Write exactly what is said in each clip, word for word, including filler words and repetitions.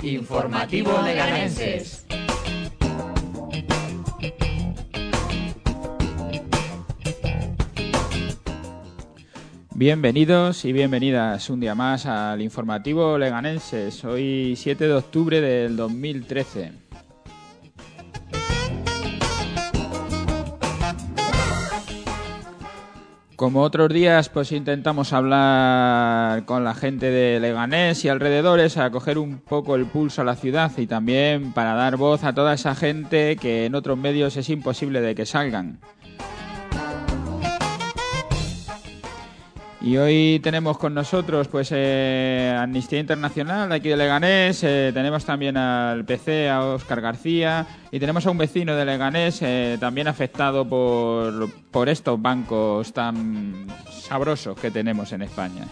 Informativo Leganenses. Bienvenidos y bienvenidas un día más al Informativo Leganenses, hoy siete de octubre del dos mil trece. Como otros días, pues intentamos hablar con la gente de Leganés y alrededores, a coger un poco el pulso a la ciudad y también para dar voz a toda esa gente que en otros medios es imposible de que salgan. Y hoy tenemos con nosotros pues eh, Amnistía Internacional de aquí de Leganés, eh, tenemos también al P C, a Óscar García, y tenemos a un vecino de Leganés eh, también afectado por, por estos bancos tan sabrosos que tenemos en España.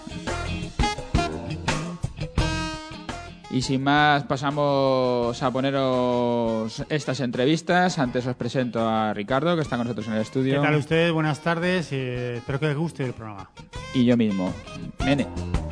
Y sin más, pasamos a poneros estas entrevistas. Antes os presento a Ricardo, que está con nosotros en el estudio. ¿Qué tal usted? Buenas tardes. Eh, espero que les guste el programa. Y yo mismo, Mene.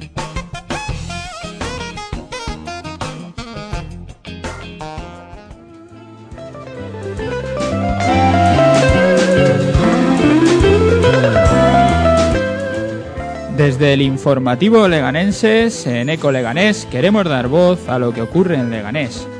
Desde el Informativo Leganenses, en Eco Leganés, queremos dar voz a lo que ocurre en Leganés.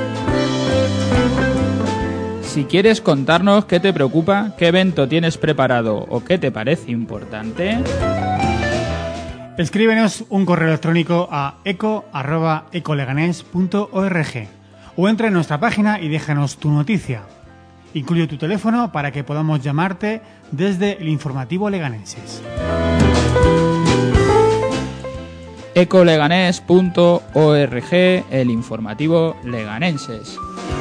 Si quieres contarnos qué te preocupa, qué evento tienes preparado o qué te parece importante, escríbenos un correo electrónico a eco arroba ecoleganés punto org o entra en nuestra página y déjanos tu noticia. Incluye tu teléfono para que podamos llamarte desde el Informativo Leganenses. ecoleganés punto org, el Informativo Leganenses.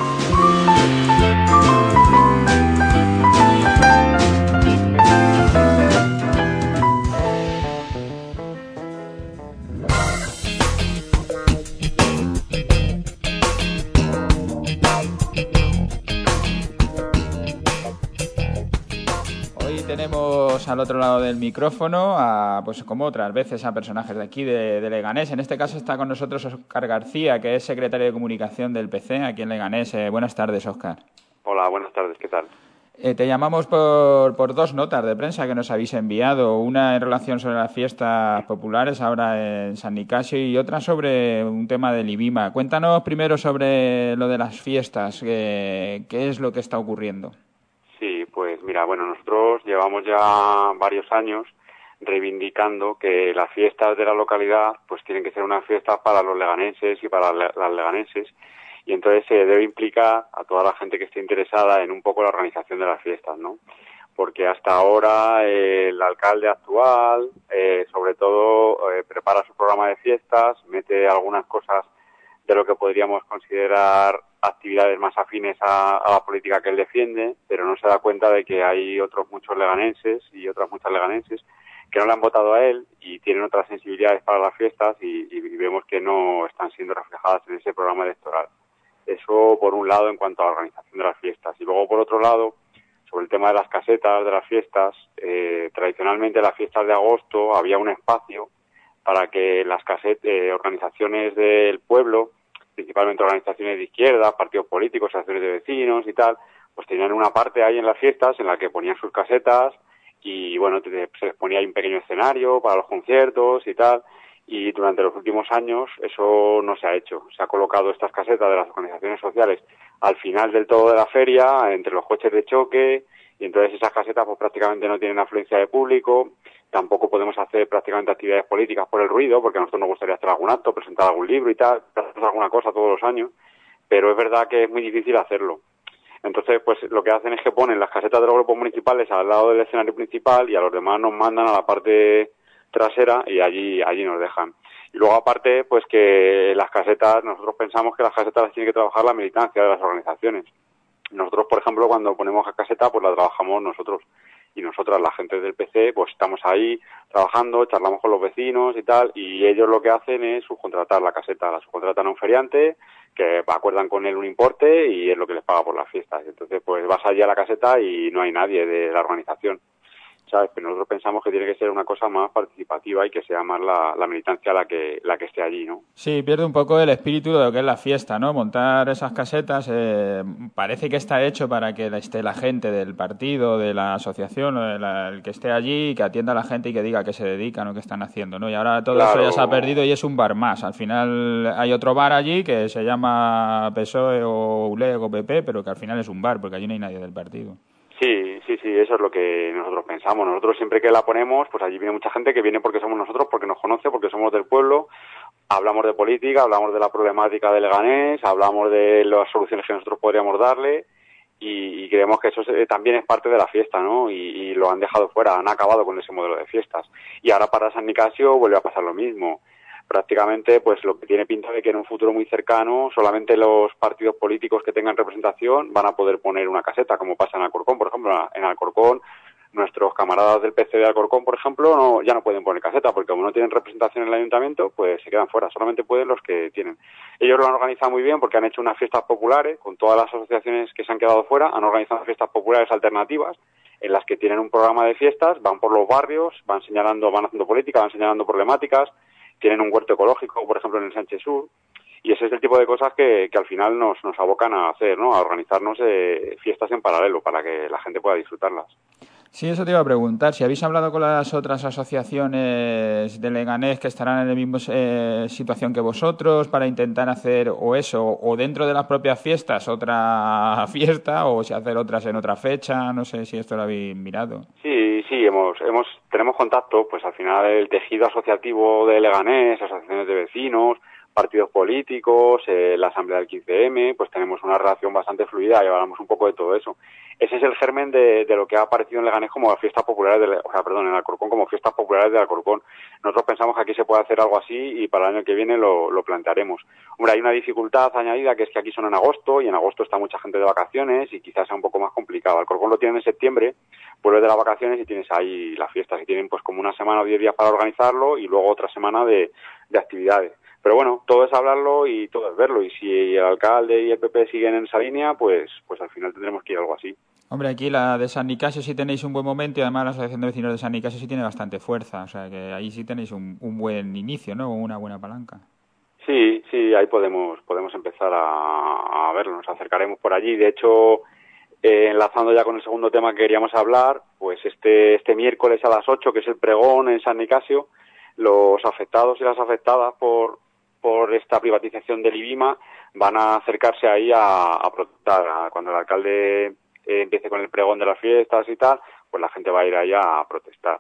Tenemos al otro lado del micrófono, a, pues como otras veces, a personajes de aquí, de, de Leganés. En este caso está con nosotros Óscar García, que es secretario de comunicación del P C aquí en Leganés. Eh, buenas tardes, Óscar. Hola, buenas tardes, ¿qué tal? Eh, te llamamos por, por dos notas de prensa que nos habéis enviado. Una en relación sobre las fiestas populares ahora en San Nicasio y otra sobre un tema del IBIMA. Cuéntanos primero sobre lo de las fiestas, eh, qué es lo que está ocurriendo. Sí, pues mira, bueno, nosotros llevamos ya varios años reivindicando que las fiestas de la localidad pues tienen que ser unas fiestas para los leganenses y para las leganenses, y entonces se debe implicar a toda la gente que esté interesada en un poco la organización de las fiestas, ¿no? Porque hasta ahora eh, el alcalde actual, eh, sobre todo, eh, prepara su programa de fiestas, mete algunas cosas de lo que podríamos considerar actividades más afines a, a la política que él defiende, pero no se da cuenta de que hay otros muchos leganenses y otras muchas leganenses que no le han votado a él y tienen otras sensibilidades para las fiestas y, y vemos que no están siendo reflejadas en ese programa electoral. Eso por un lado en cuanto a la organización de las fiestas. Y luego por otro lado, sobre el tema de las casetas de las fiestas, eh, tradicionalmente en las fiestas de agosto había un espacio para que las caset- eh, organizaciones del pueblo, principalmente organizaciones de izquierda, partidos políticos, asociaciones de vecinos y tal, pues tenían una parte ahí en las fiestas en la que ponían sus casetas y bueno, te, se les ponía ahí un pequeño escenario para los conciertos y tal, y durante los últimos años eso no se ha hecho. Se ha colocado estas casetas de las organizaciones sociales al final del todo de la feria, entre los coches de choque, y entonces esas casetas pues prácticamente no tienen afluencia de público. Tampoco podemos hacer prácticamente actividades políticas por el ruido, porque a nosotros nos gustaría hacer algún acto, presentar algún libro y tal, hacer alguna cosa todos los años, pero es verdad que es muy difícil hacerlo. Entonces, pues lo que hacen es que ponen las casetas de los grupos municipales al lado del escenario principal y a los demás nos mandan a la parte trasera y allí allí nos dejan. Y luego aparte, pues que las casetas, nosotros pensamos que las casetas las tiene que trabajar la militancia de las organizaciones. Nosotros, por ejemplo, cuando ponemos la caseta, pues la trabajamos nosotros. Y nosotras, la gente del P C, pues estamos ahí trabajando, charlamos con los vecinos y tal, y ellos lo que hacen es subcontratar la caseta, la subcontratan a un feriante, que acuerdan con él un importe y es lo que les paga por las fiestas. Entonces, pues vas allí a la caseta y no hay nadie de la organización. ¿sabes? Pero nosotros pensamos que tiene que ser una cosa más participativa y que sea más la, la militancia la que la que esté allí, ¿no? Sí, pierde un poco el espíritu de lo que es la fiesta, ¿no? Montar esas casetas eh, parece que está hecho para que esté la gente del partido, de la asociación, o de la, el que esté allí, que atienda a la gente y que diga a qué se dedican o qué están haciendo, ¿no? Y ahora todo Claro. eso ya se ha perdido y es un bar más. Al final hay otro bar allí que se llama P S O E o U L E o P P, pero que al final es un bar porque allí no hay nadie del partido. Sí, sí, sí, eso es lo que nosotros pensamos. Nosotros siempre que la ponemos, pues allí viene mucha gente que viene porque somos nosotros, porque nos conoce, porque somos del pueblo. Hablamos de política, hablamos de la problemática de Leganés, hablamos de las soluciones que nosotros podríamos darle y, y creemos que eso es, también es parte de la fiesta, ¿no? Y, y lo han dejado fuera, han acabado con ese modelo de fiestas. Y ahora para San Nicasio vuelve a pasar lo mismo. Prácticamente, pues lo que tiene pinta de que en un futuro muy cercano solamente los partidos políticos que tengan representación van a poder poner una caseta, como pasa en Alcorcón, por ejemplo. En Alcorcón, nuestros camaradas del P C de Alcorcón, por ejemplo, no, ya no pueden poner caseta, porque como no tienen representación en el ayuntamiento, pues se quedan fuera, solamente pueden los que tienen. Ellos lo han organizado muy bien porque han hecho unas fiestas populares, con todas las asociaciones que se han quedado fuera, han organizado fiestas populares alternativas, en las que tienen un programa de fiestas, van por los barrios, van señalando, van haciendo política, van señalando problemáticas, tienen un huerto ecológico, por ejemplo, en el Sánchez Sur, y ese es el tipo de cosas que, que al final nos, nos abocan a hacer, ¿no? A organizarnos eh, fiestas en paralelo para que la gente pueda disfrutarlas. Sí, eso te iba a preguntar. Si habéis hablado con las otras asociaciones de Leganés que estarán en la misma eh, situación que vosotros para intentar hacer o eso, o dentro de las propias fiestas otra fiesta, o si hacer otras en otra fecha, no sé si esto lo habéis mirado. Sí, sí, hemos, hemos, tenemos contacto, pues al final el tejido asociativo de Leganés, asociaciones de vecinos, partidos políticos, eh, la asamblea del quince eme, pues tenemos una relación bastante fluida y hablamos un poco de todo eso. Ese es el germen de, de lo que ha aparecido en Leganés como fiestas populares, de, o sea, perdón, en Alcorcón como fiestas populares de Alcorcón. Nosotros pensamos que aquí se puede hacer algo así y para el año que viene lo, lo plantearemos. Hombre, hay una dificultad añadida que es que aquí son en agosto y en agosto está mucha gente de vacaciones y quizás sea un poco más complicado. Alcorcón lo tienen en septiembre, vuelves de las vacaciones y tienes ahí las fiestas y tienen pues como una semana o diez días para organizarlo y luego otra semana de, de actividades. Pero bueno, todo es hablarlo y todo es verlo. Y si el alcalde y el P P siguen en esa línea, pues pues al final tendremos que ir a algo así. Hombre, aquí la de San Nicasio sí tenéis un buen momento y además la Asociación de Vecinos de San Nicasio sí tiene bastante fuerza. O sea que ahí sí tenéis un, un buen inicio, ¿no? Una buena palanca. Sí, sí, ahí podemos podemos empezar a, a verlo. Nos acercaremos por allí. De hecho, eh, enlazando ya con el segundo tema que queríamos hablar, pues este este miércoles a las ocho, que es el pregón en San Nicasio, los afectados y las afectadas por por esta privatización del IBIMA van a acercarse ahí a, a protestar. A, cuando el alcalde eh, empiece con el pregón de las fiestas y tal, pues la gente va a ir allá a protestar.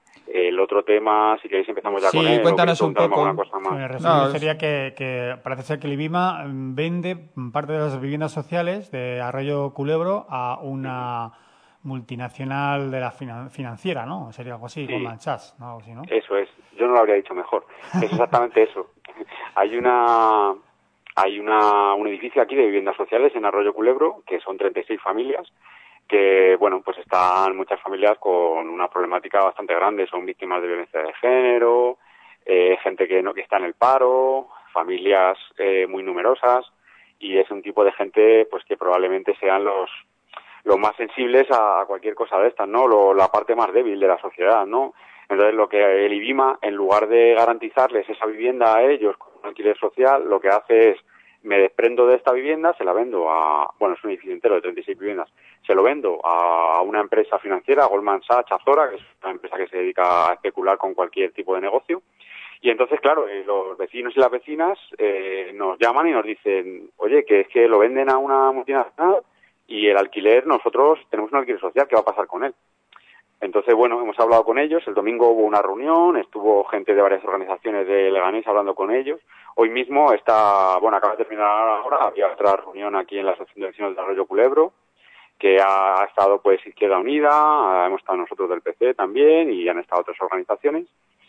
El otro tema, si queréis empezamos ya sí, con él. Cuéntanos un poco. Cosa más. El resumen No, sería que, que parece ser que el IBIMA vende parte de las viviendas sociales de Arroyo Culebro a una multinacional de la finan- financiera, ¿no? Sería algo así, Sí. Goldman Sachs, ¿no? Algo así, ¿no? Eso es. Yo no lo habría dicho mejor. Es exactamente eso. Hay una hay una un edificio aquí de viviendas sociales en Arroyo Culebro, que son treinta y seis familias, que, bueno, pues están muchas familias con una problemática bastante grande. Son víctimas de violencia de género, eh, gente que no que está en el paro, familias eh, muy numerosas, y es un tipo de gente pues que probablemente sean los los más sensibles a, a cualquier cosa de estas, ¿no? Lo, la parte más débil de la sociedad, ¿no? Entonces, lo que el IBIMA, en lugar de garantizarles esa vivienda a ellos con un alquiler social, lo que hace es, me desprendo de esta vivienda, se la vendo a, bueno, es un edificio entero de treinta y seis viviendas, se lo vendo a una empresa financiera, Goldman Sachs, Azora, que es una empresa que se dedica a especular con cualquier tipo de negocio. Y entonces, claro, eh, los vecinos y las vecinas eh, nos llaman y nos dicen, oye, que es que lo venden a una multinacional y el alquiler, nosotros tenemos un alquiler social, ¿qué va a pasar con él? Entonces, bueno, hemos hablado con ellos. El domingo hubo una reunión, estuvo gente de varias organizaciones de Leganés hablando con ellos. Hoy mismo está, bueno, acaba de terminar ahora, había otra reunión aquí en la Asociación de Vecinos de Arroyo Culebro, que ha estado pues Izquierda Unida, hemos estado nosotros del P C también y han estado otras organizaciones.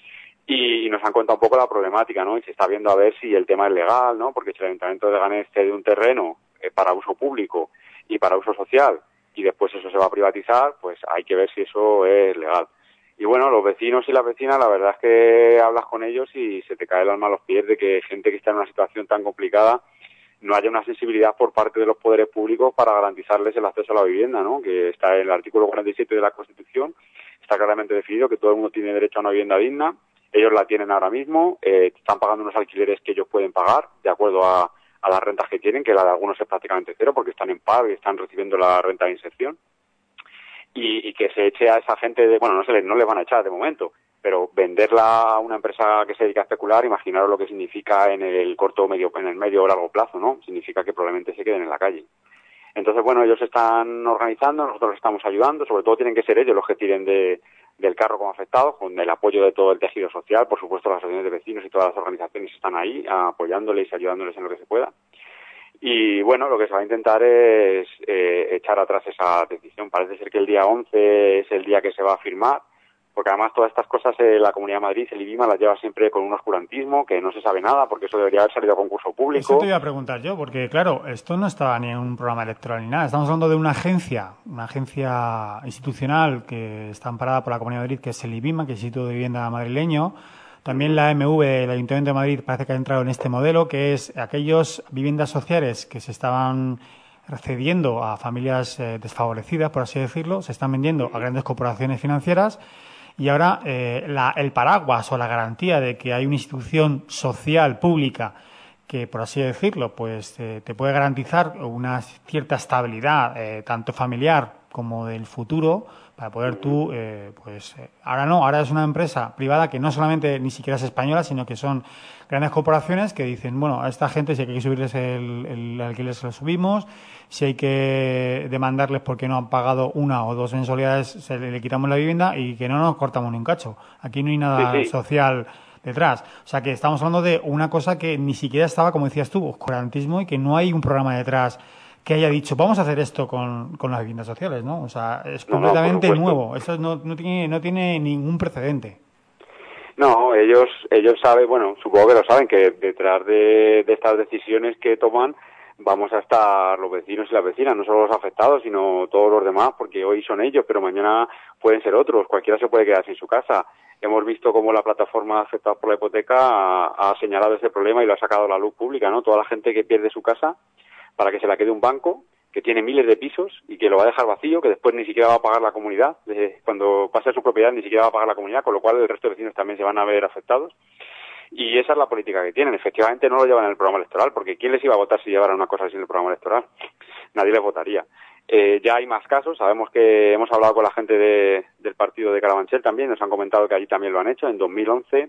Y nos han contado un poco la problemática, ¿no? Y se está viendo a ver si el tema es legal, ¿no? Porque si el Ayuntamiento de Leganés cede un terreno eh, para uso público y para uso social, y después eso se va a privatizar, pues hay que ver si eso es legal. Y bueno, los vecinos y las vecinas, la verdad es que hablas con ellos y se te cae el alma a los pies de que gente que está en una situación tan complicada no haya una sensibilidad por parte de los poderes públicos para garantizarles el acceso a la vivienda, ¿no? Que está en el artículo cuarenta y siete de la Constitución, está claramente definido que todo el mundo tiene derecho a una vivienda digna. Ellos la tienen ahora mismo, eh, están pagando unos alquileres que ellos pueden pagar de acuerdo a, a las rentas que tienen, que la de algunos es prácticamente cero porque están en paro y están recibiendo la renta de inserción. Y, y que se eche a esa gente, de, bueno, no se les, no les van a echar de momento, pero venderla a una empresa que se dedica a especular, imaginaros lo que significa en el corto medio, en el medio o largo plazo, ¿no? Significa que probablemente se queden en la calle. Entonces, bueno, ellos se están organizando, nosotros les estamos ayudando, sobre todo tienen que ser ellos los que tiren de, del carro como afectados, con el apoyo de todo el tejido social, por supuesto las asociaciones de vecinos y todas las organizaciones están ahí apoyándoles y ayudándoles en lo que se pueda. Y bueno, lo que se va a intentar es eh, echar atrás esa decisión. Parece ser que el día once es el día que se va a firmar, porque además todas estas cosas eh, la Comunidad de Madrid, el IBIMA, las lleva siempre con un oscurantismo, que no se sabe nada, porque eso debería haber salido a concurso público. Eso te iba a preguntar yo, porque claro, esto no estaba ni en un programa electoral ni nada. Estamos hablando de una agencia, una agencia institucional que está amparada por la Comunidad de Madrid, que es el IBIMA, que es el Instituto de Vivienda Madrileño. También la A M V, el Ayuntamiento de Madrid, parece que ha entrado en este modelo, que es aquellos viviendas sociales que se estaban cediendo a familias eh, desfavorecidas, por así decirlo, se están vendiendo a grandes corporaciones financieras y ahora eh, la, el paraguas o la garantía de que hay una institución social pública que, por así decirlo, pues eh, te puede garantizar una cierta estabilidad, eh, tanto familiar como del futuro, para poder tú, eh, pues, eh, ahora no, ahora es una empresa privada que no solamente ni siquiera es española, sino que son grandes corporaciones que dicen, bueno, a esta gente si hay que subirles el, el alquiler se lo subimos, si hay que demandarles porque no han pagado una o dos mensualidades se le, le quitamos la vivienda y que no nos cortamos ni un cacho. Aquí no hay nada sí, sí. social detrás. O sea que estamos hablando de una cosa que ni siquiera estaba, como decías tú, oscurantismo y que no hay un programa detrás que haya dicho, vamos a hacer esto con, con las viviendas sociales, ¿no? O sea, es completamente no, no, nuevo. Eso no, no tiene no tiene ningún precedente. No, ellos ellos saben, bueno, supongo que lo saben, que detrás de, de estas decisiones que toman vamos a estar los vecinos y las vecinas, no solo los afectados, sino todos los demás, porque hoy son ellos, pero mañana pueden ser otros. Cualquiera se puede quedar sin su casa. Hemos visto cómo la plataforma afectada por la hipoteca ha, ha señalado ese problema y lo ha sacado a la luz pública, ¿no? Toda la gente que pierde su casa para que se la quede un banco que tiene miles de pisos y que lo va a dejar vacío, que después ni siquiera va a pagar la comunidad, eh, cuando pase a su propiedad ni siquiera va a pagar la comunidad, con lo cual el resto de vecinos también se van a ver afectados. Y esa es la política que tienen. Efectivamente no lo llevan en el programa electoral, porque ¿quién les iba a votar si llevaran una cosa así en el programa electoral? Nadie les votaría. Eh, ya hay más casos, sabemos que hemos hablado con la gente de, del partido de Carabanchel también, nos han comentado que allí también lo han hecho, en dos mil once,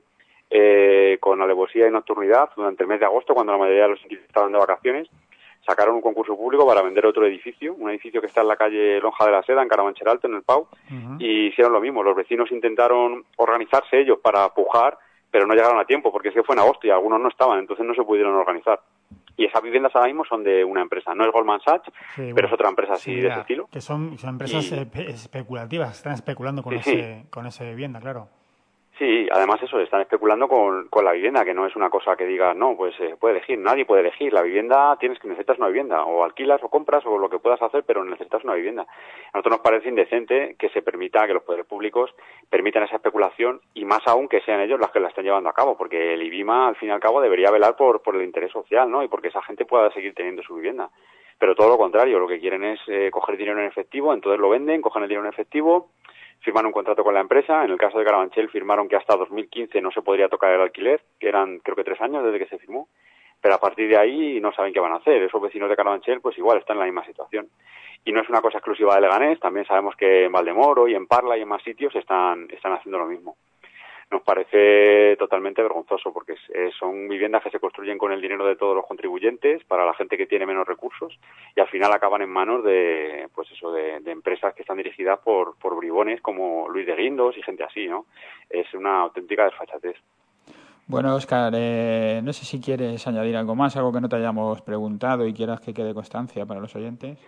eh, con alevosía y nocturnidad, durante el mes de agosto, cuando la mayoría de los inquilinos estaban de vacaciones, sacaron un concurso público para vender otro edificio, un edificio que está en la calle Lonja de la Seda, en Carabanchel Alto, en el Pau, uh-huh. Y hicieron lo mismo. Los vecinos intentaron organizarse ellos para pujar, pero no llegaron a tiempo, porque es que fue en agosto y algunos no estaban, entonces no se pudieron organizar. Y esas viviendas ahora mismo son de una empresa, no es Goldman Sachs, sí, bueno, pero es otra empresa así sí, de ese estilo. Que son, son empresas y... especulativas, están especulando con, sí, ese, sí. con esa vivienda, claro. Sí, además eso, están especulando con, con la vivienda, que no es una cosa que diga, no, pues se eh, puede elegir, nadie puede elegir. La vivienda, tienes que necesitas una vivienda, o alquilas o compras o lo que puedas hacer, pero necesitas una vivienda. A nosotros nos parece indecente que se permita, que los poderes públicos permitan esa especulación, y más aún que sean ellos los que la estén llevando a cabo, porque el IBIMA, al fin y al cabo, debería velar por, por el interés social, ¿no? Y porque esa gente pueda seguir teniendo su vivienda. Pero todo lo contrario, lo que quieren es eh, coger dinero en efectivo, entonces lo venden, cogen el dinero en efectivo, firman un contrato con la empresa. En el caso de Carabanchel firmaron que hasta dos mil quince no se podría tocar el alquiler, que eran creo que tres años desde que se firmó, pero a partir de ahí no saben qué van a hacer. Esos vecinos de Carabanchel pues igual están en la misma situación. Y no es una cosa exclusiva de Leganés, también sabemos que en Valdemoro y en Parla y en más sitios están, están haciendo lo mismo. Nos parece totalmente vergonzoso, porque es, son viviendas que se construyen con el dinero de todos los contribuyentes para la gente que tiene menos recursos, y al final acaban en manos de, pues eso, de, de empresas que están dirigidas por, por bribones como Luis de Guindos y gente así, ¿no? Es una auténtica desfachatez. Bueno, Óscar, eh, no sé si quieres añadir algo más, algo que no te hayamos preguntado y quieras que quede constancia para los oyentes.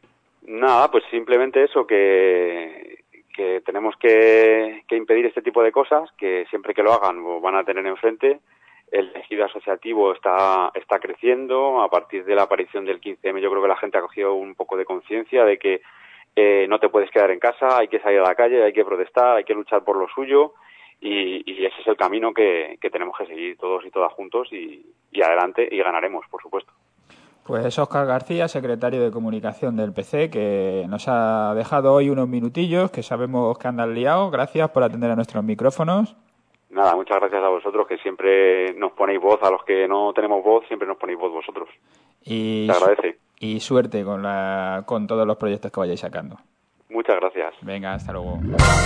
Nada, pues simplemente eso, que que tenemos que, que impedir este tipo de cosas, que siempre que lo hagan lo van a tener enfrente. El tejido asociativo está está creciendo. A partir de la aparición del quince eme yo creo que la gente ha cogido un poco de conciencia de que eh, no te puedes quedar en casa, hay que salir a la calle, hay que protestar, hay que luchar por lo suyo, y, y ese es el camino que, que tenemos que seguir todos y todas juntos, y, y adelante, y ganaremos, por supuesto. Pues Óscar García, secretario de Comunicación del P C, que nos ha dejado hoy unos minutillos, que sabemos que andan liados. Gracias por atender a nuestros micrófonos. Nada, muchas gracias a vosotros, que siempre nos ponéis voz, a los que no tenemos voz, siempre nos ponéis voz vosotros. Y Te agradece. Y suerte con, la, con todos los proyectos que vayáis sacando. Muchas gracias. Venga, hasta luego.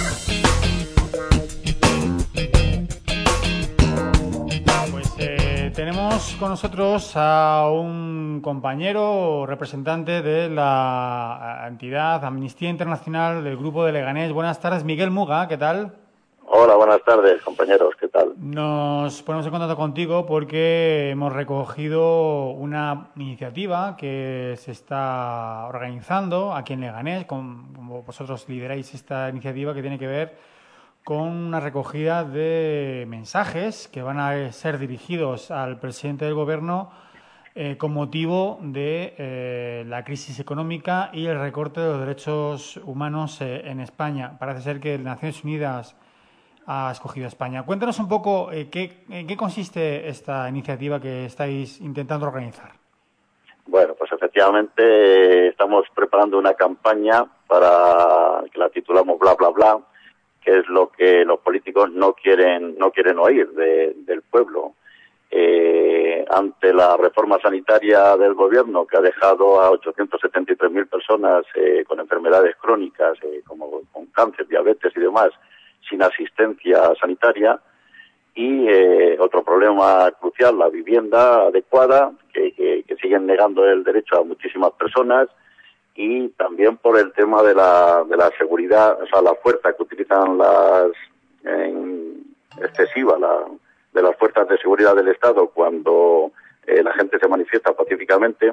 Pues eh, tenemos con nosotros a un compañero representante de la entidad Amnistía Internacional del Grupo de Leganés. Buenas tardes, Miguel Muga, ¿qué tal? Hola, buenas tardes, compañeros, ¿qué tal? Nos ponemos en contacto contigo porque hemos recogido una iniciativa que se está organizando aquí en Leganés, con, como vosotros lideráis esta iniciativa que tiene que ver con una recogida de mensajes que van a ser dirigidos al presidente del Gobierno eh, con motivo de eh, la crisis económica y el recorte de los derechos humanos eh, en España. Parece ser que Naciones Unidas ha escogido a España. Cuéntanos un poco eh, qué, en qué consiste esta iniciativa que estáis intentando organizar. Bueno, pues efectivamente estamos preparando una campaña para que la titulamos Bla Bla Bla, que es lo que los políticos no quieren no quieren oír de, del pueblo. Eh, ante la reforma sanitaria del gobierno, que ha dejado a ochocientas setenta y tres mil personas eh, con enfermedades crónicas, eh, como con cáncer, diabetes y demás, sin asistencia sanitaria, y eh, otro problema crucial, la vivienda adecuada, que, que, que siguen negando el derecho a muchísimas personas, y también por el tema de la de la seguridad, o sea, la fuerza que utilizan las en, excesiva la, de las fuerzas de seguridad del Estado cuando eh, la gente se manifiesta pacíficamente.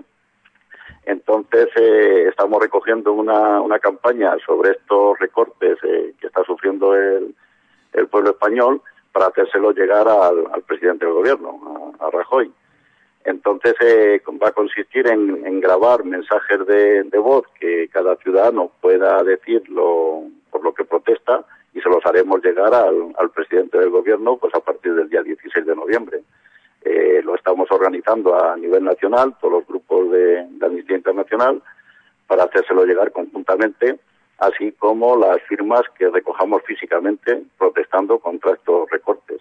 Entonces eh, estamos recogiendo una, una campaña sobre estos recortes eh, que está sufriendo el, el pueblo español para hacérselo llegar al, al presidente del gobierno, a, a Rajoy. Entonces eh, va a consistir en, en grabar mensajes de, de voz que cada ciudadano pueda decirlo por lo que protesta, y se los haremos llegar al, al presidente del gobierno pues a partir del día dieciséis de noviembre. Eh, lo estamos organizando a nivel nacional, todos los grupos de, de Amnistía Internacional, para hacérselo llegar conjuntamente, así como las firmas que recojamos físicamente protestando contra estos recortes.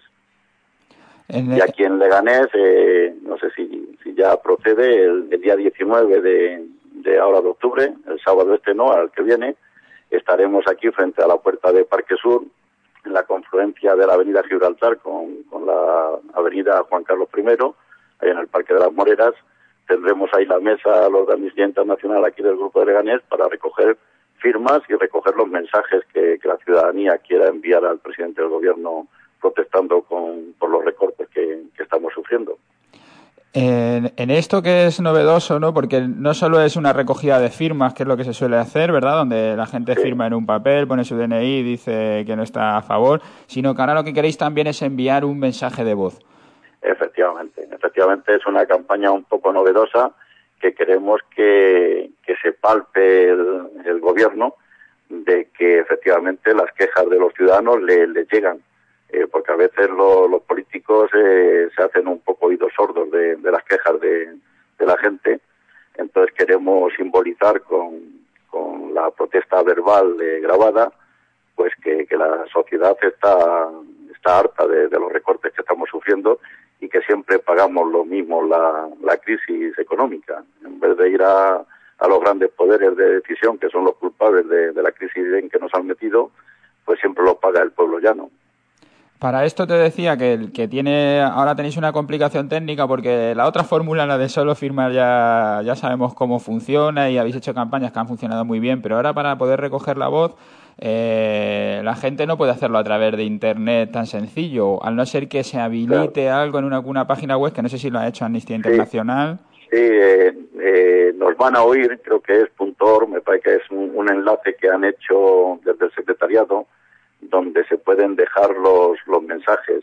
En el... Y aquí en Leganés, eh, no sé si, si ya procede, el, el día diecinueve de, de ahora de octubre, el sábado este no, al que viene, estaremos aquí frente a la puerta de Parque Sur, en la confluencia de la avenida Gibraltar con, con la avenida Juan Carlos primero, ahí en el Parque de las Moreras. Tendremos ahí la mesa, los de Amnistía Internacional aquí del Grupo de Leganés, para recoger firmas y recoger los mensajes que, que la ciudadanía quiera enviar al presidente del gobierno protestando con, por los recortes que, que estamos sufriendo. En, en esto que es novedoso, ¿no? Porque no solo es una recogida de firmas, que es lo que se suele hacer, ¿verdad? Donde la gente sí. firma en un papel, pone su D N I, dice que no está a favor, sino que ahora lo que queréis también es enviar un mensaje de voz. Efectivamente, efectivamente es una campaña un poco novedosa que queremos que, que se palpe el, el gobierno de que efectivamente las quejas de los ciudadanos le, le llegan. Eh, porque a veces lo, los políticos eh, se hacen un poco oídos sordos de, de las quejas de, de la gente. Entonces queremos simbolizar con, con la protesta verbal eh, grabada, pues que, que la sociedad está, está harta de, de los recortes que estamos sufriendo y que siempre pagamos lo mismo la, la crisis económica. En vez de ir a, a los grandes poderes de decisión, que son los culpables de, de la crisis en que nos han metido, pues siempre lo paga el pueblo llano. Para esto te decía que, que tiene ahora tenéis una complicación técnica, porque la otra fórmula, la de solo firmar, ya, ya sabemos cómo funciona y habéis hecho campañas que han funcionado muy bien, pero ahora para poder recoger la voz eh, la gente no puede hacerlo a través de Internet tan sencillo, al no ser que se habilite claro. algo en una, una página web, que no sé si lo ha hecho Amnistía Internacional. Sí, sí eh, eh, nos van a oír, creo que es .org, me parece que es un, un enlace que han hecho desde el secretariado, donde se pueden dejar los, los mensajes.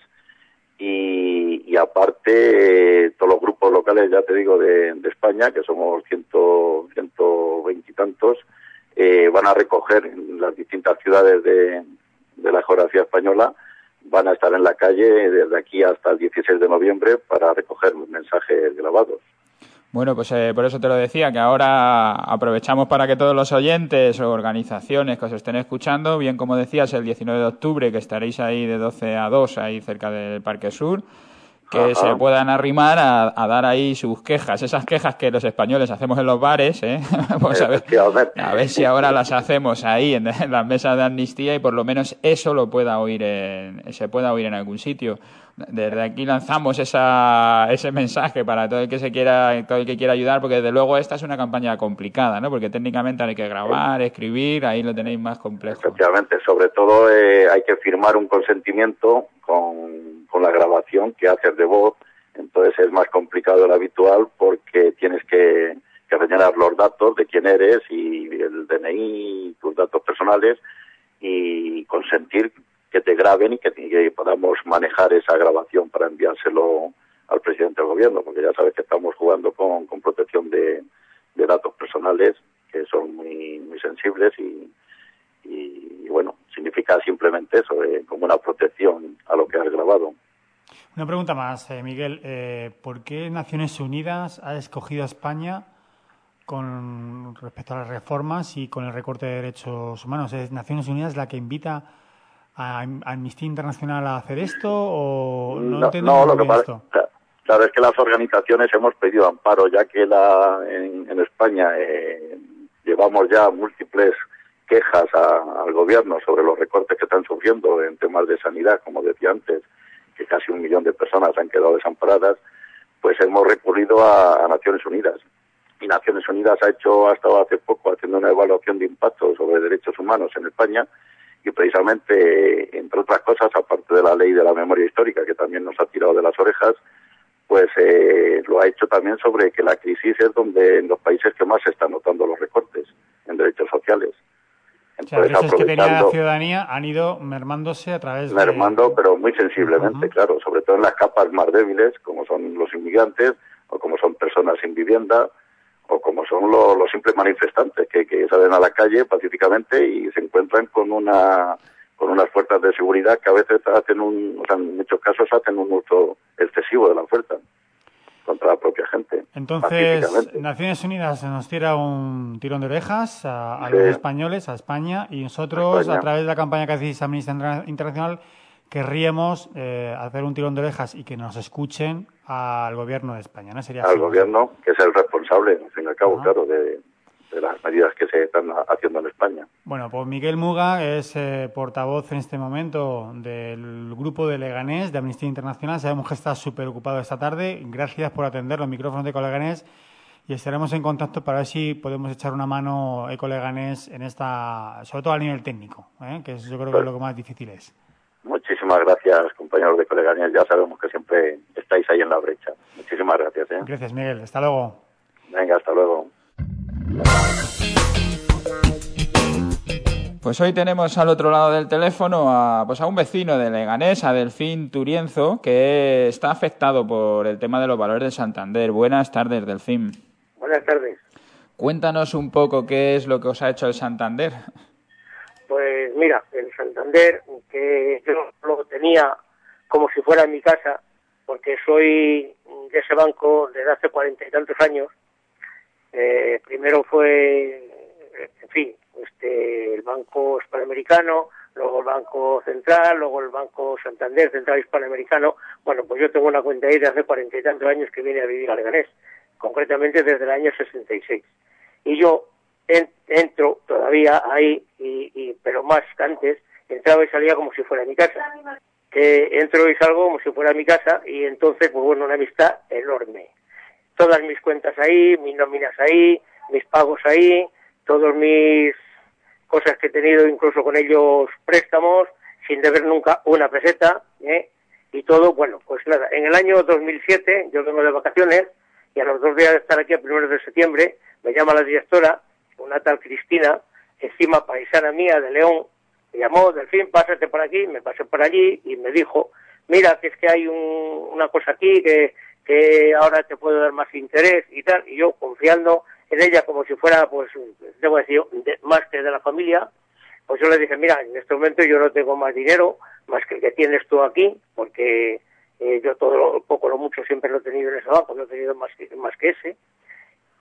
Y, y aparte, eh, todos los grupos locales, ya te digo, de, de España, que somos ciento, ciento veinte y tantos, eh, van a recoger en las distintas ciudades de, de la geografía española, van a estar en la calle desde aquí hasta el dieciséis de noviembre para recoger los mensajes grabados. Bueno, pues eh, por eso te lo decía, que ahora aprovechamos para que todos los oyentes o organizaciones que os estén escuchando, bien como decías, el diecinueve de octubre, que estaréis ahí de doce a dos, ahí cerca del Parque Sur, que Ajá. se puedan arrimar a, a dar ahí sus quejas, esas quejas que los españoles hacemos en los bares, ¿eh? Pues a ver, a ver si ahora las hacemos ahí en, en las mesas de amnistía y por lo menos eso lo pueda oír en, se pueda oír en algún sitio. Desde aquí lanzamos esa, ese mensaje para todo el que se quiera, todo el que quiera ayudar, porque desde luego esta es una campaña complicada, ¿no? Porque técnicamente hay que grabar, escribir, ahí lo tenéis más complejo. Efectivamente, sobre todo eh, hay que firmar un consentimiento con, con la grabación que haces de voz, entonces es más complicado de lo habitual porque tienes que, que rellenar los datos de quién eres y el D N I, tus datos personales y consentir que te graben y que, que podamos manejar esa grabación para enviárselo al presidente del gobierno, porque ya sabes que estamos jugando con, con protección de, de datos personales que son muy muy sensibles y, y, y bueno, significa simplemente eso, eh, como una protección a lo que has grabado. Una pregunta más, eh, Miguel. Eh, ¿Por qué Naciones Unidas ha escogido a España con respecto a las reformas y con el recorte de derechos humanos? ¿Es Naciones Unidas la que invita a Amnistía Internacional a hacer esto o no, no entiendo no, lo que pasa, esto? Claro, es que las organizaciones hemos pedido amparo, ya que la en, en España eh, llevamos ya múltiples quejas a, al gobierno sobre los recortes que están sufriendo en temas de sanidad, como decía antes, que casi un millón de personas han quedado desamparadas, pues hemos recurrido a, a Naciones Unidas. Y Naciones Unidas ha hecho, ha estado hace poco haciendo una evaluación de impacto sobre derechos humanos en España, y precisamente, entre otras cosas, aparte de la ley de la memoria histórica, que también nos ha tirado de las orejas, pues eh, lo ha hecho también sobre que la crisis es donde en los países que más se están notando los recortes en derechos sociales. Entonces, o sea, derechos que tenía la ciudadanía han ido mermándose a través mermando, de... Mermando, pero muy sensiblemente, uh-huh. claro, sobre todo en las capas más débiles, como son los inmigrantes, o como son personas sin vivienda, o como son los, los simples manifestantes que, que salen a la calle pacíficamente y se encuentran con una con unas fuerzas de seguridad que a veces hacen un, o sea, en muchos casos hacen un uso excesivo de la fuerza contra la propia gente. Entonces, Naciones Unidas nos tira un tirón de orejas a, a sí. los españoles, a España, y nosotros, España. a través de la campaña que hacéis Amnistía Internacional, querríamos eh, hacer un tirón de orejas y que nos escuchen al gobierno de España, ¿no? Sería al así, gobierno, que es el responsable, al fin y al cabo, uh-huh. claro, de, de las medidas que se están haciendo en España. Bueno, pues Miguel Muga es eh, portavoz en este momento del grupo de Leganés de Amnistía Internacional. Sabemos que está súper ocupado esta tarde. Gracias por atender los micrófonos de Ecoleganés y estaremos en contacto para ver si podemos echar una mano Ecoleganés en esta, sobre todo a nivel técnico, ¿eh? que eso yo creo que es lo que más difícil es. Muchísimas gracias, compañeros de Coleganés. Ya sabemos que siempre estáis ahí en la brecha. Muchísimas gracias. ¿eh? Gracias, Miguel. Hasta luego. Venga, hasta luego. Pues hoy tenemos al otro lado del teléfono a, pues a un vecino de Leganés, a Delfín Turienzo, que está afectado por el tema de los valores de Santander. Buenas tardes, Delfín. Buenas tardes. Cuéntanos un poco qué es lo que os ha hecho el Santander. Pues mira, el Santander, que yo lo tenía como si fuera en mi casa, porque soy de ese banco desde hace cuarenta y tantos años. Eh, primero fue, en fin, este, el Banco Hispanoamericano, luego el Banco Central, luego el Banco Santander Central Hispanoamericano. Bueno, pues yo tengo una cuenta ahí de hace cuarenta y tantos años que vine a vivir a Leganés, concretamente desde el año sesenta y seis. Y yo en, entro todavía ahí, y, y pero más que antes, entraba y salía como si fuera mi casa. Que entro y salgo como si fuera mi casa, y entonces, pues bueno, una amistad enorme. Todas mis cuentas ahí, mis nóminas ahí, mis pagos ahí, todas mis cosas que he tenido, incluso con ellos préstamos, sin deber nunca una peseta, ¿eh? Y todo, bueno, pues nada, en el año dos mil siete, yo vengo de vacaciones, y a los dos días de estar aquí, a primeros de septiembre, me llama la directora, una tal Cristina, encima paisana mía de León, me llamó, Delfín, pásate por aquí, me pasé por allí, y me dijo, mira, que es que hay un, una cosa aquí, que, que ahora te puedo dar más interés, y tal, y yo, confiando en ella como si fuera, pues, debo decir, de, más que de la familia, pues yo le dije, mira, en este momento yo no tengo más dinero, más que el que tienes tú aquí, porque eh, yo todo lo poco, lo mucho siempre lo he tenido en ese banco, no he tenido más que, más que ese,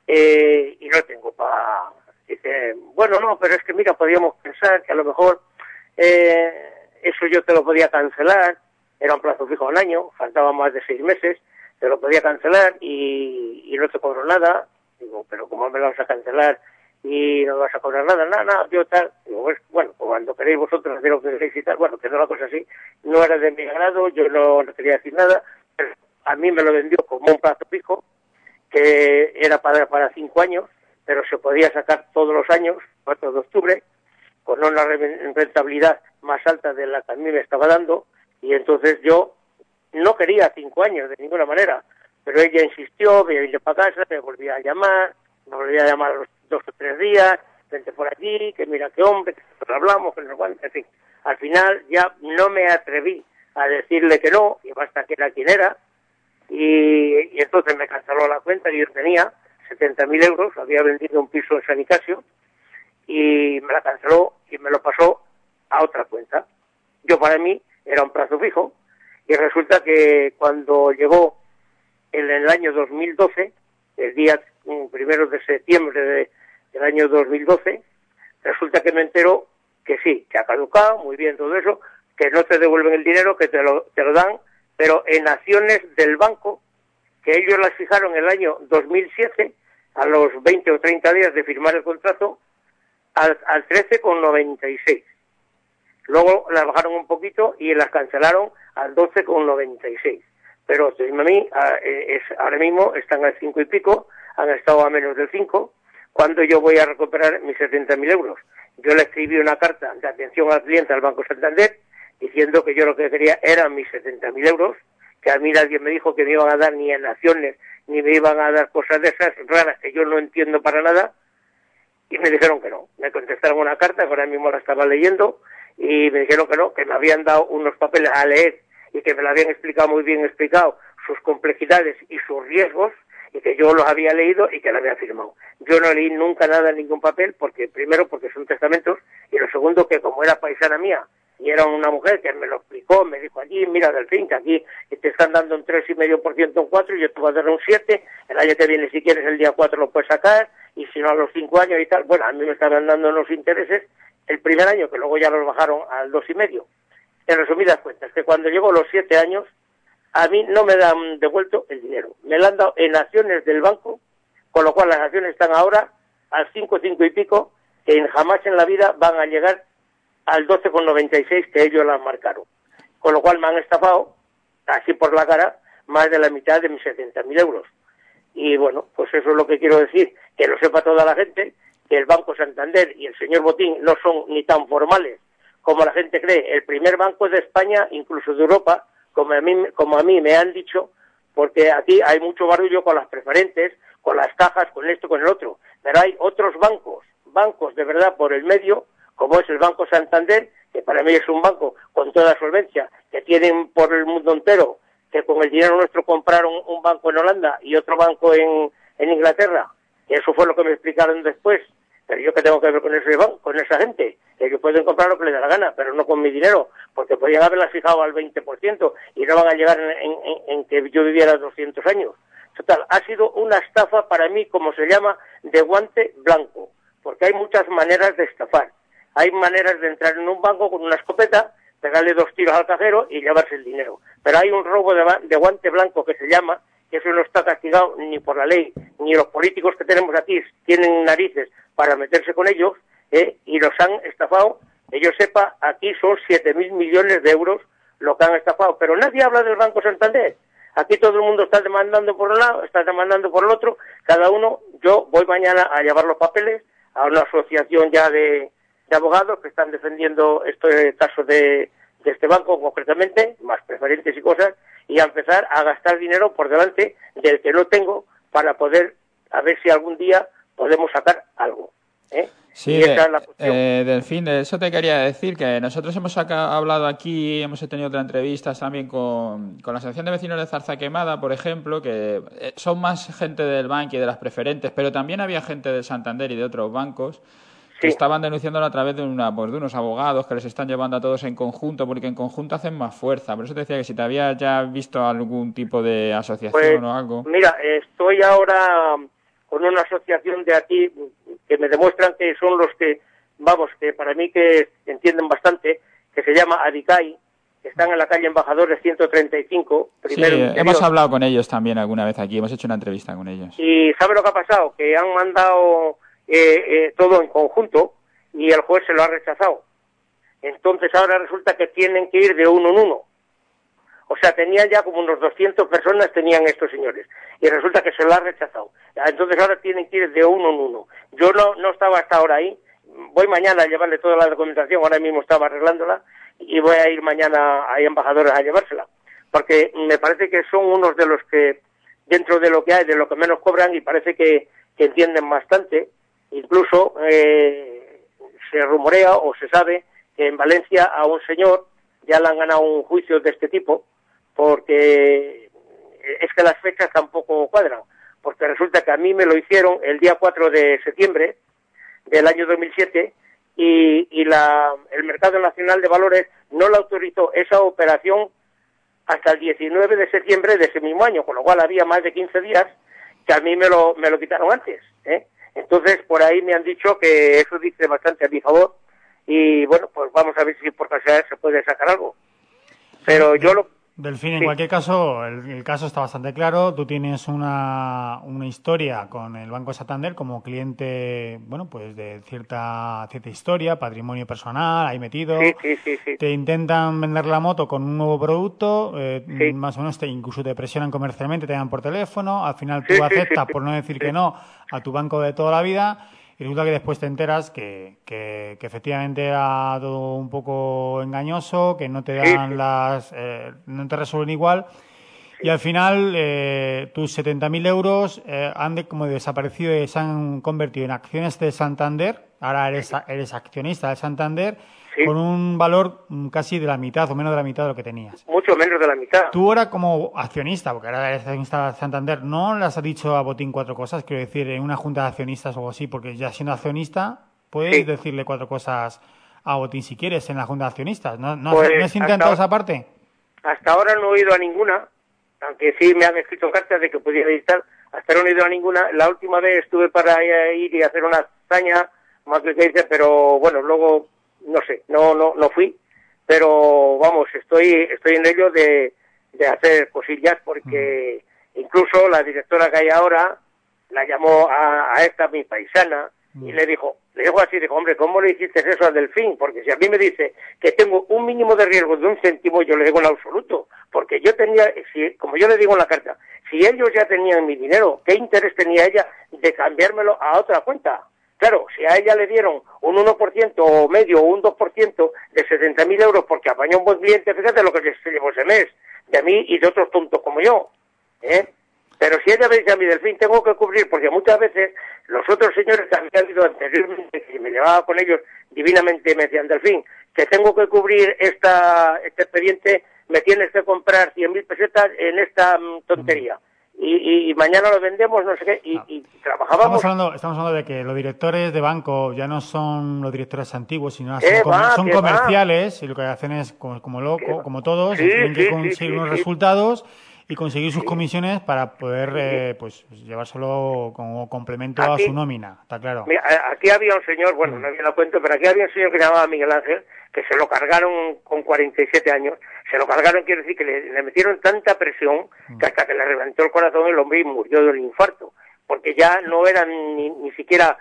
eh, y no tengo para... Dice, bueno, no, pero es que mira, podríamos pensar que a lo mejor eh, eso yo te lo podía cancelar, era un plazo fijo a un año, faltaban más de seis meses, te lo podía cancelar y, y no te cobro nada. Digo, pero ¿cómo me lo vas a cancelar y no vas a cobrar nada? Nada, nada, yo tal. Digo, pues, bueno, pues cuando queréis vosotros hacer lo que queréis y tal, bueno, quedó la cosa así, no era de mi agrado, yo no, no quería decir nada, pero a mí me lo vendió como un plazo fijo, que era para, para cinco años, pero se podía sacar todos los años, cuatro de octubre, con una rentabilidad más alta de la que a mí me estaba dando, y entonces yo no quería cinco años de ninguna manera, pero ella insistió, me vine para casa, me volvía a llamar, me volvía a llamar a los dos o tres días, vente por aquí, que mira qué hombre, que nosotros hablamos, que no sé, en fin. Al final ya no me atreví a decirle que no, y basta que era quien era, y, y entonces me canceló la cuenta que yo tenía, setenta mil euros, había vendido un piso en San Nicasio, y me la canceló y me lo pasó a otra cuenta. Yo para mí era un plazo fijo, y resulta que cuando llegó en el año dos mil doce, el día primero de septiembre de, del año dos mil doce, resulta que me entero que sí, que ha caducado, muy bien todo eso, que no te devuelven el dinero, que te lo, te lo dan, pero en acciones del banco, que ellos las fijaron en el año dos mil siete, a los veinte o treinta días de firmar el contrato, al, al trece con noventa y seis. Luego las bajaron un poquito y las cancelaron al doce con noventa y seis. Pero a mí, es, ahora mismo están al cinco y pico, han estado a menos del cinco, cuando yo voy a recuperar mis setenta mil euros. Yo le escribí una carta de atención al cliente al Banco Santander, diciendo que yo lo que quería eran mis setenta mil euros, que a mí alguien me dijo que me iban a dar ni en acciones, ni me iban a dar cosas de esas raras que yo no entiendo para nada, y me dijeron que no. Me contestaron una carta, que ahora mismo la estaba leyendo, y me dijeron que no, que me habían dado unos papeles a leer, y que me lo habían explicado muy bien explicado, sus complejidades y sus riesgos, y que yo los había leído y que lo había firmado. Yo no leí nunca nada en ningún papel, porque primero porque son testamentos, y lo segundo que como era paisana mía, y era una mujer que me lo explicó, me dijo allí, mira Delfín, que aquí te están dando un tres coma cinco por ciento en cuatro, y yo te voy a dar un siete, el año que viene si quieres el día cuatro lo puedes sacar, y si no a los cinco años y tal. Bueno, a mí me estaban dando los intereses el primer año, que luego ya los bajaron al dos y medio. En resumidas cuentas, que cuando llego los siete años, a mí no me dan devuelto el dinero. Me lo han dado en acciones del banco, con lo cual las acciones están ahora al cinco, cinco y pico, que jamás en la vida van a llegar al doce con noventa y seis que ellos las marcaron. Con lo cual me han estafado, así por la cara, más de la mitad de mis setenta mil euros. Y bueno, pues eso es lo que quiero decir, que lo sepa toda la gente, que el Banco Santander y el señor Botín no son ni tan formales como la gente cree. El primer banco de España, incluso de Europa, como a mí, como a mí me han dicho, porque aquí hay mucho barullo con las preferentes, con las cajas, con esto, con el otro. Pero hay otros bancos, bancos de verdad por el medio, como es el Banco Santander, que para mí es un banco con toda solvencia, que tienen por el mundo entero, que con el dinero nuestro compraron un banco en Holanda y otro banco en, en Inglaterra. Y eso fue lo que me explicaron después. Pero yo que tengo que ver con ese banco, con esa gente, que ellos pueden comprar lo que les da la gana, pero no con mi dinero, porque podían haberla fijado al veinte por ciento y no van a llegar en, en, en que yo viviera doscientos años. Total, ha sido una estafa para mí, como se llama, de guante blanco, porque hay muchas maneras de estafar. Hay maneras de entrar en un banco con una escopeta, pegarle dos tiros al cajero y llevarse el dinero. Pero hay un robo de, de guante blanco que se llama, que eso no está castigado ni por la ley, ni los políticos que tenemos aquí tienen narices para meterse con ellos, ¿eh? Y los han estafado. Que yo sepa, aquí son siete mil millones de euros lo que han estafado. Pero nadie habla del Banco Santander. Aquí todo el mundo está demandando por un lado, está demandando por el otro. Cada uno, yo voy mañana a llevar los papeles a una asociación ya de, de abogados que están defendiendo este caso de, de este banco concretamente, más preferentes y cosas, y a empezar a gastar dinero por delante del que no tengo para poder, a ver si algún día podemos sacar algo. ¿eh? Sí, y esa es la cuestión. Eh, Delfín, de eso te quería decir, que nosotros hemos acá, hablado aquí, hemos tenido otras entrevistas también con, con la Asociación de Vecinos de Zarza Quemada, por ejemplo, que son más gente del banco y de las preferentes, pero también había gente del Santander y de otros bancos que sí estaban denunciándolo a través de, una, pues, de unos abogados que les están llevando a todos en conjunto, porque en conjunto hacen más fuerza. Por eso te decía que si te habías ya visto algún tipo de asociación pues, o algo. Mira, estoy ahora con una asociación de aquí que me demuestran que son los que, vamos, que para mí que entienden bastante, que se llama ADICAI, que están en la calle Embajadores ciento treinta y cinco. Primero sí, interior. Hemos hablado con ellos también alguna vez aquí, hemos hecho una entrevista con ellos. Y ¿sabe lo que ha pasado? Que han mandado eh, eh, todo en conjunto y el juez se lo ha rechazado. Entonces ahora resulta que tienen que ir de uno en uno. O sea, tenían ya como unos doscientas personas, tenían estos señores. Y resulta que se lo ha rechazado. Entonces ahora tienen que ir de uno en uno. Yo no, no estaba hasta ahora ahí. Voy mañana a llevarle toda la documentación, ahora mismo estaba arreglándola, y voy a ir mañana a Embajadores a llevársela. Porque me parece que son unos de los que, dentro de lo que hay, de lo que menos cobran, y parece que, que entienden bastante. Incluso eh, se rumorea o se sabe que en Valencia a un señor ya le han ganado un juicio de este tipo, porque es que las fechas tampoco cuadran. Porque resulta que a mí me lo hicieron el día cuatro de septiembre del año dos mil siete, y, y la, el Mercado Nacional de Valores no le autorizó esa operación hasta el diecinueve de septiembre de ese mismo año, con lo cual había más de quince días que a mí me lo, me lo quitaron antes, ¿eh? Entonces, por ahí me han dicho que eso dice bastante a mi favor, y bueno, pues vamos a ver si por casualidad se puede sacar algo. Pero yo lo... Delfín, en sí. cualquier caso, el, el caso está bastante claro. Tú tienes una, una historia con el Banco Santander como cliente, bueno, pues de cierta cierta historia, patrimonio personal, ahí metido. Sí, sí, sí, sí. Te intentan vender la moto con un nuevo producto, eh, Sí. más o menos te incluso te presionan comercialmente, te llaman por teléfono, al final tú Sí, sí, aceptas, sí, sí. por no decir Sí. que no, a tu banco de toda la vida. Y resulta que después te enteras que, que, que efectivamente era todo un poco engañoso, que no te dan Sí, sí. las... Eh, no te resuelven igual. Y al final eh, tus setenta mil euros eh, han de, como desaparecido y se han convertido en acciones de Santander. Ahora eres, eres accionista de Santander, Sí. con un valor mm, casi de la mitad o menos de la mitad de lo que tenías. Mucho menos de la mitad. Tú ahora como accionista, porque ahora eres accionista de Santander, ¿no les has dicho a Botín cuatro cosas? Quiero decir, en una junta de accionistas o algo así, porque ya siendo accionista, puedes Sí. decirle cuatro cosas a Botín si quieres en la junta de accionistas. ¿No, no, Pues, has, ¿no has intentado hasta- esa parte? Hasta ahora no he ido a ninguna, aunque sí me han escrito cartas de que pudiera ir tal. Hasta ahora no he ido a ninguna. La última vez estuve para ir y hacer una hazaña, más que dice, pero bueno, luego, no sé, no no no fui. Pero vamos, estoy estoy en ello de, de hacer cosillas, porque mm. incluso la directora que hay ahora la llamó a, a esta, mi paisana, mm. y le dijo, le dijo así, dijo, hombre, ¿cómo le hiciste eso al Delfín? Porque si a mí me dice que tengo un mínimo de riesgo de un céntimo, yo le digo en absoluto, porque yo tenía, si, como yo le digo en la carta, si ellos ya tenían mi dinero, ¿qué interés tenía ella de cambiármelo a otra cuenta? Claro, si a ella le dieron un uno por ciento o medio o un dos por ciento de setenta mil euros porque apañó un buen cliente, fíjate lo que se llevó ese mes, de mí y de otros tontos como yo, ¿eh? Pero si ella me dice a mí, Delfín, tengo que cubrir, porque muchas veces los otros señores que habían ido anteriormente, que me llevaba con ellos divinamente, me decían, Delfín, que tengo que cubrir esta este expediente, me tienes que comprar cien mil pesetas en esta um, tontería. Y, y, y mañana lo vendemos, no sé qué, y, y trabajábamos... Estamos hablando, estamos hablando de que los directores de banco ya no son los directores antiguos, sino son, Eh, com va, son que comerciales, va. Y lo que hacen es, como, como loco, como todos, sí, tienen que sí, conseguir sí, sí, unos sí. resultados y conseguir sus Sí. comisiones para poder eh, pues llevárselo como complemento a Aquí- su nómina, está claro. Mira, a- aquí había un señor, bueno, no había la cuento, pero aquí había un señor que se llamaba Miguel Ángel, que se lo cargaron con cuarenta y siete años, se lo cargaron, quiere decir que le, le metieron tanta presión que hasta que le reventó el corazón el hombre y murió de un infarto, porque ya no eran ni, ni siquiera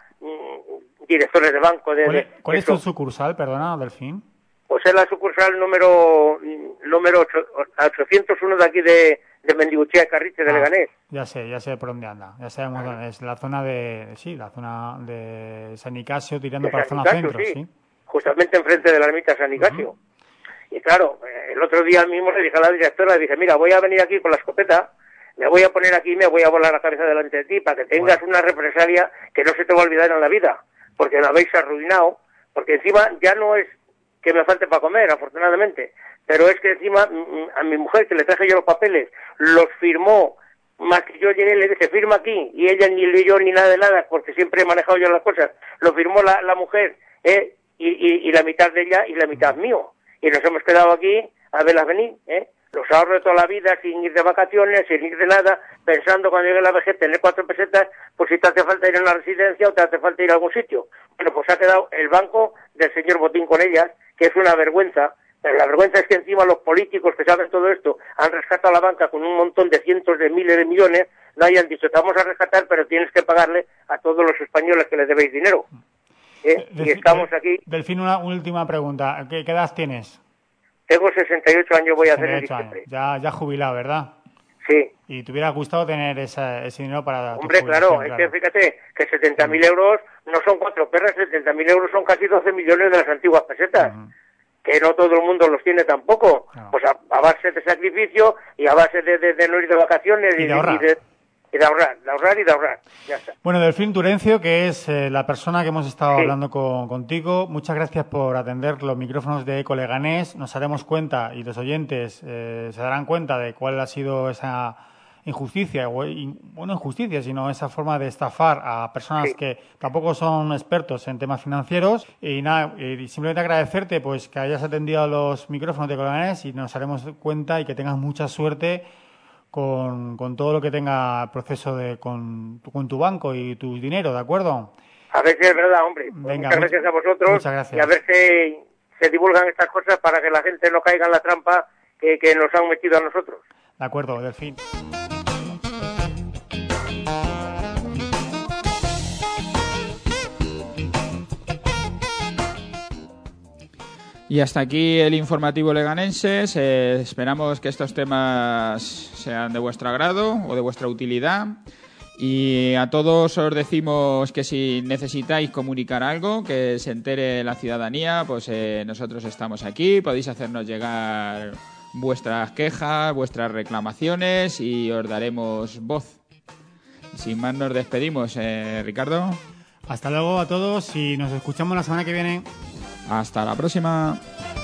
mm, directores de banco. De, ¿Cuál es, de- cuál es eso. tu sucursal, perdona, Delfín? Pues es la sucursal número número ocho, ochocientos uno de aquí de, de Mendiguchea, Carriche, de Ah, Leganés. ya sé, ya sé por dónde anda. Ya sabemos dónde es. La zona de, sí, la zona de San Nicasio tirando De para San la zona Nicasio, centro, sí. sí. Justamente enfrente de la ermita San Nicasio. Uh-huh. Y claro, eh, el otro día mismo le dije a la directora, le dije, mira, voy a venir aquí con la escopeta, me voy a poner aquí y me voy a volar la cabeza delante de ti para que tengas bueno. una represalia que no se te va a olvidar en la vida, porque me habéis arruinado, porque encima ya no es que me falte para comer, afortunadamente, pero es que encima a mi mujer, que le traje yo los papeles, los firmó, más que yo llegué y le dije, firma aquí, y ella ni leyó ni nada de nada, porque siempre he manejado yo las cosas, lo firmó la, la mujer, ¿eh? y, y, y la mitad de ella y la mitad mío, y nos hemos quedado aquí a verlas venir, ¿eh? los ahorro de toda la vida sin ir de vacaciones, sin ir de nada, pensando cuando llegue la vejez tener cuatro pesetas, pues si te hace falta ir a una residencia o te hace falta ir a algún sitio. Bueno, pues ha quedado el banco del señor Botín con ellas, que es una vergüenza, pero la vergüenza es que encima los políticos que saben todo esto han rescatado a la banca con un montón de cientos de miles de millones, no hayan dicho, te vamos a rescatar, pero tienes que pagarle a todos los españoles que les debéis dinero. ¿Eh? Delfín, y estamos aquí. Delfín, una última pregunta. ¿Qué, qué edad tienes? Tengo sesenta y ocho años, voy a hacer en diciembre. Ya, ya jubilado, ¿verdad? Sí. ¿Y te hubiera gustado tener ese, ese dinero para tu Hombre, claro, jubilación? es que fíjate que setenta mil euros no son cuatro perras, setenta mil euros son casi doce millones de las antiguas pesetas. Uh-huh. Que no todo el mundo los tiene tampoco. No. Pues a, a base de sacrificio y a base de, de, de no ir de vacaciones y, y de ahorrar. Y de, Y de ahorrar, de ahorrar y de ahorrar. Ya está. Bueno, Delfín Turencio, que es eh, la persona que hemos estado sí. hablando con, contigo, muchas gracias por atender los micrófonos de Eco Leganés. Nos haremos cuenta, y los oyentes eh, se darán cuenta de cuál ha sido esa injusticia, o bueno, injusticia, sino esa forma de estafar a personas sí. que tampoco son expertos en temas financieros. Y nada, y simplemente agradecerte pues que hayas atendido a los micrófonos de Eco Leganés y nos haremos cuenta y que tengas mucha suerte Con, con todo lo que tenga el proceso de con, con tu banco y tu dinero, ¿de acuerdo? A ver si es verdad, hombre. Venga, muchas gracias a vosotros. Muchas gracias. Y a ver si se divulgan estas cosas para que la gente no caiga en la trampa que, que nos han metido a nosotros. De acuerdo, Delfín. Y hasta aquí el informativo leganenses. Eh, esperamos que estos temas sean de vuestro agrado o de vuestra utilidad. Y a todos os decimos que si necesitáis comunicar algo, que se entere la ciudadanía, pues eh, nosotros estamos aquí. Podéis hacernos llegar vuestras quejas, vuestras reclamaciones y os daremos voz. Sin más nos despedimos, eh, Ricardo. Hasta luego a todos y nos escuchamos la semana que viene. Hasta la próxima.